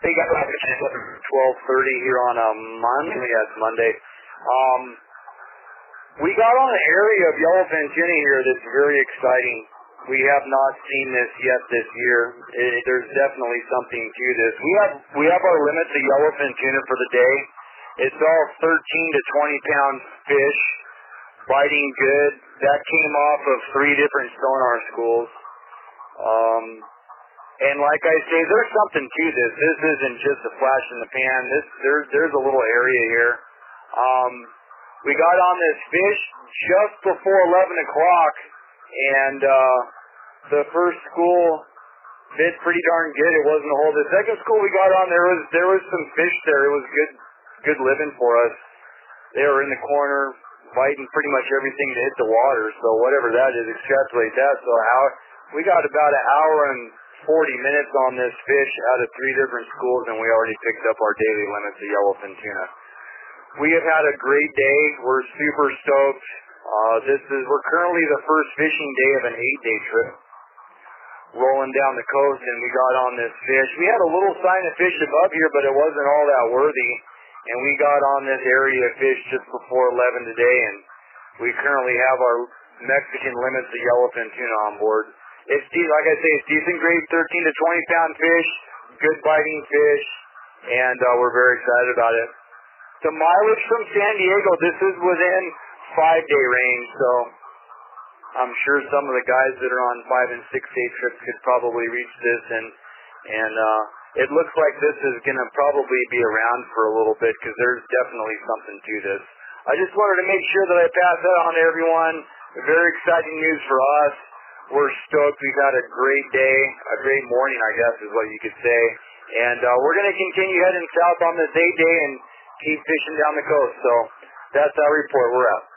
They got like 12:30 here on a Monday. Yeah, it's Monday. We got on an area of yellowfin tuna here that's very exciting. We have not seen this yet this year. There's definitely something to this. We have our limits of yellowfin tuna for the day. It's all 13 to 20 pound fish, biting good. That came off of 3 different sonar schools. And like I say, there's something to this. This isn't just a flash in the pan. There's a little area here. We got on this fish just before 11 o'clock, and the first school bit pretty darn good. It wasn't a hole. The second school we got on, there was some fish there. It was good living for us. They were in the corner biting pretty much everything to hit the water. So whatever that is, extrapolate that. So we got about an hour and 40 minutes on this fish out of 3 different schools, and we already picked up our daily limits of yellowfin tuna. We have had a great day. We're super stoked. We're currently the first fishing day of an 8-day trip, rolling down the coast, and we got on this fish. We had a little sign of fish above here, but it wasn't all that worthy, and we got on this area of fish just before 11 today, and we currently have our Mexican limits of yellowfin tuna on board. It's, like I say, it's decent grade, 13 to 20 pound fish, good biting fish, and we're very excited about it. The mileage from San Diego, this is within 5-day range, so I'm sure some of the guys that are on 5 and 6-day trips could probably reach this, and it looks like this is going to probably be around for a little bit, because there's definitely something to this. I just wanted to make sure that I pass that on to everyone. Very exciting news for us. We're stoked. We've had a great day, a great morning, I guess is what you could say. And we're going to continue heading south on this 8-day and keep fishing down the coast. So that's our report. We're out.